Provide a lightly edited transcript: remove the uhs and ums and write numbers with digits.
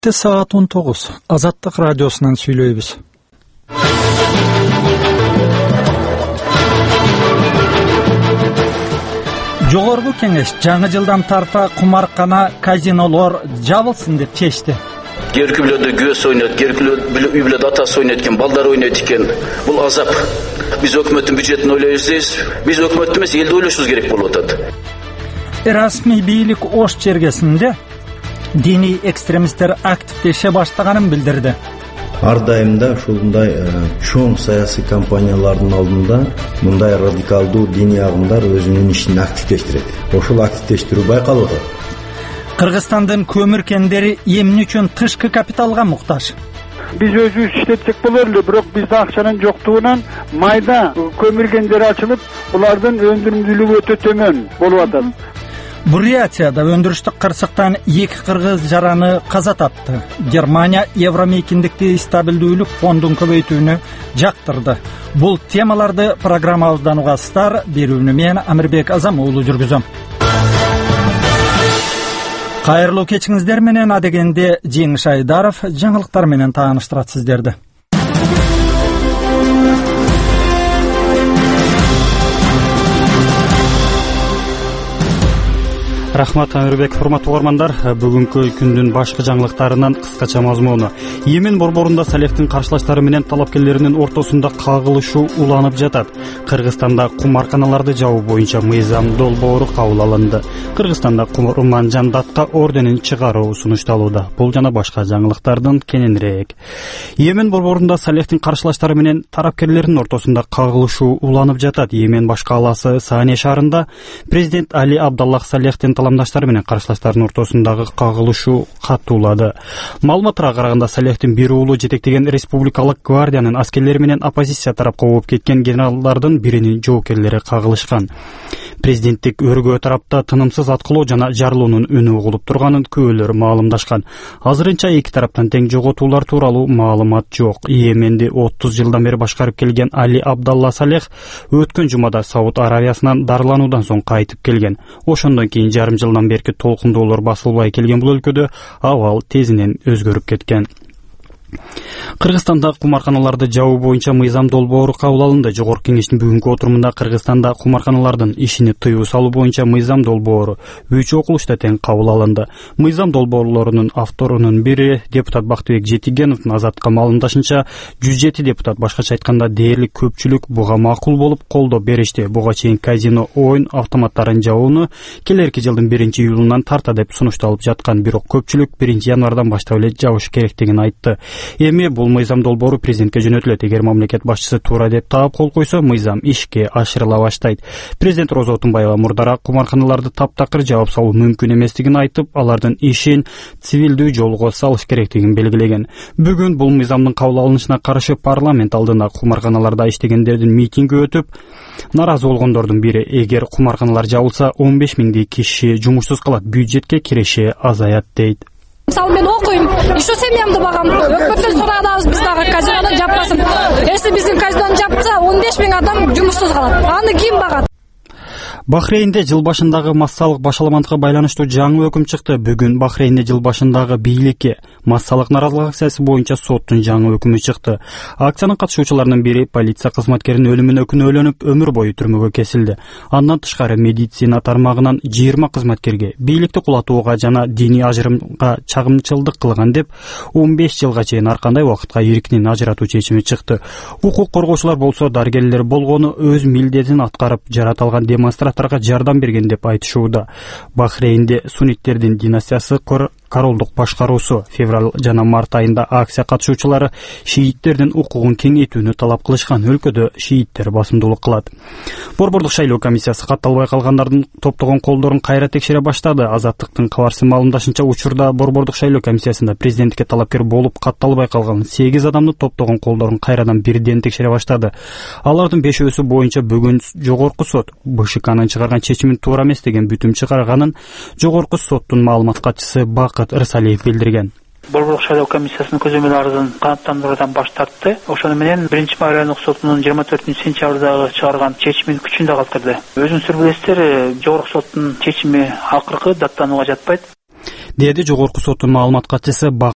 Saat 19. Азаттык радиосунан сүйлөйбүз. Жогорку кеңеш жаңы жылдан тарта кумаркана, казинолор жабылсын деп чечти. Геркулөдө көз ойнойт, геркулөдө атасы ойнойт экен, балдар ойнойт экен. Бул азап. Биз өкмөттүн бюджетин ойлойбуз дейбиз. Биз өкмөттү эмес, элди ойлошубуз керек болуп атат. Расмий бийлик Ош чергесинде диний экстремисттер активдеше баштаганын билдирди. Ар дайым да ушундай чоң саясий компаниялардын алдында мындай радикалдуу диний агымдар өзүнүн ишин активдештирет. Ошол активдештирүү байкалып атат. Кыргызстандын көмүр кендери эмне үчүн тышкы капиталга муктаж? Biz özümüz işletsek bolurdu, бирок bizde акчанын жоктугунан майда көмүр кендери ачылып, булардын өндүрүмдүүлүгү өтө төмөн болуп атат. Бурятияда өндүрүштүк кырсыктан 2 кыргыз жараны каза тапты. Германия Евромейкиндикти стабилдүүлүк фондун көбөйтүүнү жактырды. Бул темаларды программабыздан угасыздар. Берүүнү мен Амирбек Азамуулу жүргүзөм. Кайырлуу кечиңиздер менен адегенде Жеңиш Айдаров жаңылыктар менен тааныштырат сиздерди. Рахмат Амирбек, урматтуу угармандар. Бүгүнкү күндүн башкы жаңылыктарынан кыскача мазмуну. Йемен борборунда Салехтин каршылаштары менен талапкерлеринин ортосунда кагылышуу уланып жатат. Кыргызстанда кумарканаларды жабуу боюнча мыйзам долбоору кабыл алынды. Кыргызстанда Курманжан Датка орденин чыгаруу сунушталууда. Бул жана башка жаңылыктардын кененирээк. Йемен борборунда Салехтин каршылаштары менен тарапкерлеринин ортосунда кагылышуу уланып жатат. Йемен баш калаасы Сане шаарында президент Али Абдаллах Салехтин таламдаштары менен каршылаштардын ортосундагы кагылышуу каттуулады. Маалыматтарга караганда Салехтин бир уулу жетектеген республикалык гвардиянын аскерлери менен оппозиция тарапка ооп кеткен генералдардын биринин жоокерлери кагылышкан. Президенттик өргөө тарапта тынымсыз аткылоо жана жарылуунун үнү угулуп турганын күбөлөр маалымдашкан. Азырынча эки тараптан тең жоготуулар тууралуу маалымат жок. Йеменди 30 жылдан бери башкарып келген Али Абдалла Салех өткөн жумада Сауд Аравиясынан дарылануудан соң кайтып келген. Ошондон кийин жарым жылдан берки толкундоолор басылбай келген бул өлкөдө абал тезинен өзгөрүп кеткен. Кыргызстанда кумарканаларды жабуу боюнча мыйзам долбоору кабыл алынды. Жогорку кеңештин бүгүнкү отурумунда Кыргызстанда кумарканалардын ишини тыюу салуу боюнча мыйзам долбоору 3 окулушта тең кабыл алынды. Мыйзам долбоорлорунун авторунун бири депутат Бактыбек Жетигеновдун Азатка маалымдашынча 107 депутат, башкача айтканда дээрлик көпчүлүк буга макул болуп колдоп беришти. Буга чейин казино оюн автоматтарын жабууну келерки жылдын 1-июлунан тарта деп сунушталып жаткан, бирок көпчүлүк 1-январдан баштап эле жабыш керектигин айтты. Эми бул мыйзам долбоору президентке жөнөтүлөт. Эгер мамлекет башчысы туура деп таап кол койсо, мыйзам ишке ашырыла баштайт. Президент Роза Отунбаева мурдараак кумарканаларды таптакыр жаап салуу мүмкүн эместигин айтып, алардын ишин цивилдүү жолго салыш керектигин белгилеген. Бүгүн бул мыйзамдын кабыл алынышына каршы парламент алдында кумарканаларда иштегендердин митинги өтүп, наразы болгондордун бири: эгер кумарканалар жабылса 15 миңдей киши жумушсуз калат, бюджетке киреше азаят дейт. Мисалы мен окуйм, еще семьямды багам. Өкмөттөн сурабыз биз дагы казинону жаппасын. Если биздин казинону жапса, 15 миң адам жумушсуз калат. Аны ким багат? Бахрейнде жыл башындагы массалык башаламантка байланыштуу жаңы өкүм чыкты. Бүгүн Бахрейнде жыл башындагы бийликке массалык наразылык акциясы боюнча соттун жаңы өкүмү чыкты. Акциянын катышуучуларынын бири полиция кызматкеринин өлүмүнө күнөөлөнүп өмүр бою түрмөгө кесилди. Андан тышкары медицина тармагынан 20 кызматкерге бийликти кулатууга жана диний ажырымга чагымчылдык кылган деп 15 жылга чейин ар кандай убакытка эркинен ажыратуу чечими чыкты. Укук коргоочулар болсо дарыгерлер болгону өз милдетин аткарып жаратылган демонстраторго жардам берген деп айтышууда. Бахрейнде сунниттердин династиясы королдук башкаруусу февраль жана март айында акция катышуучулары шииттердин укугун кеңейтүүнү талап кылышкан. Өлкөдө шииттер басымдуулук кылат. Борбордук шайлоо комиссиясы катталбай калгандардын топтогон колдорун кайра текшере баштады. Азаттыктын кабарсы маалымдашынча, учурда борбордук шайлоо комиссиясында президенттикке талапкер болуп катталбай калган 8 адамдын топтогон колдорун кайрадан бирден текшере баштады. Алардын 5-өсү боюнча бүгүн жогорку сот БШКнын чыгарган чечимин туура эмес деген бүтүм чыгарганын жогорку соттун маалымат катчысы Бакыт Ырсалиев билдирген. Борбордук шайлоо комиссиясынын көзөмөл арызын канааттандыруудан баш тартты. Ошону менен 1-райондук сотунун 24-сентябрдагы чыгарган чечимин күчүндө калтырды. Өзүңүздөр билесиздер, жогорку соттун чечими акыркы даттанууга жатпайт. деди жогорку соттун маалымат катчысы